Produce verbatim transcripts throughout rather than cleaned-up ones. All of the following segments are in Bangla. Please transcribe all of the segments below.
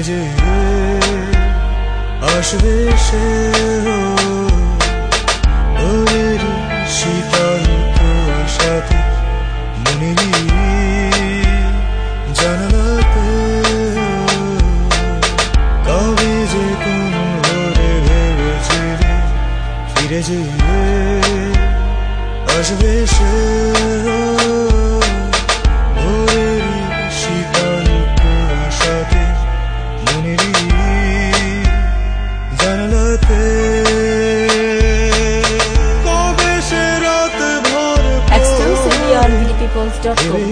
যে আসবে সে ওর শীতল সাথে মনেরই জানালাতে কবে যে কোন ভোরে ভেবেছিলে ফিরে যে আসবে সে ওর শীতল সাথে মনেরই জানালাতে কবে সে রাত ভর exclusively on v d peoples dot com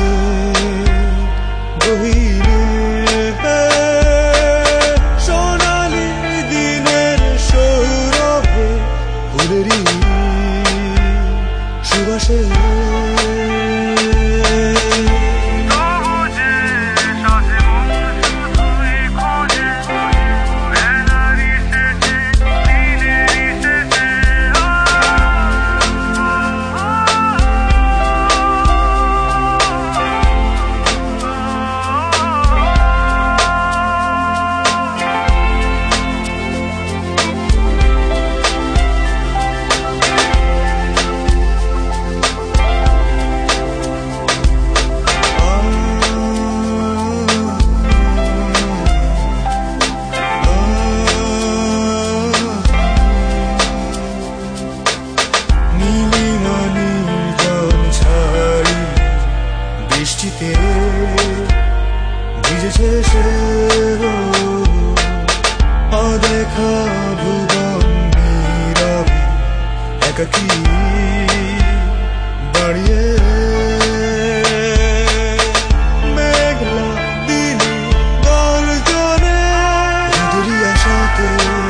সোনালি দিনের সৌরভে ফুলেরই সুবাসে বৃষ্টিতে ভিজেছে সে অদেখা ভুবন নীরবে একাকী দাঁড়িয়ে মেঘলা দিনে গর্জনে ধুরি আশাতে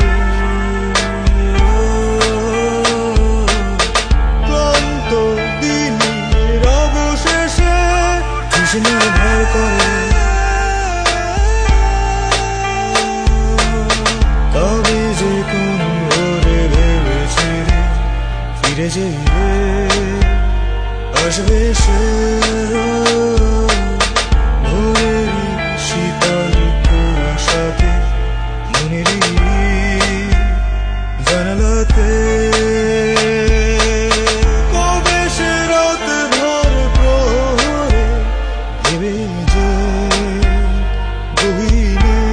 ক্লান্ত দিনের অবশেষে তৃষ্ণা ভর করে কবে যে কোন ভোরে ভেবেছিলে ফিরে যে আসবে সে ভোরের শীতল কুয়াশাতে মনেরই জানালাতে কবে সে রাত ভর প্রহরে ভেবে যে গভীরে